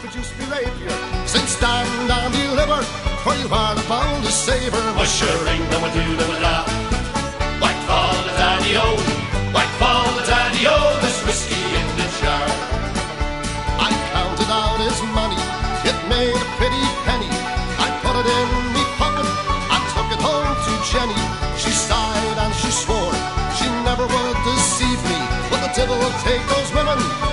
juice be rapier. Sing stand and deliver, for you are bound to save her. Mushering, no one do, no one la. White fall the daddy-o, white fall the daddy-o, there's whiskey in the jar. I counted out his money, it made a pretty penny. I put it in me pocket and took it home to Jenny. She sighed and she swore she never would deceive me, but the devil will take those women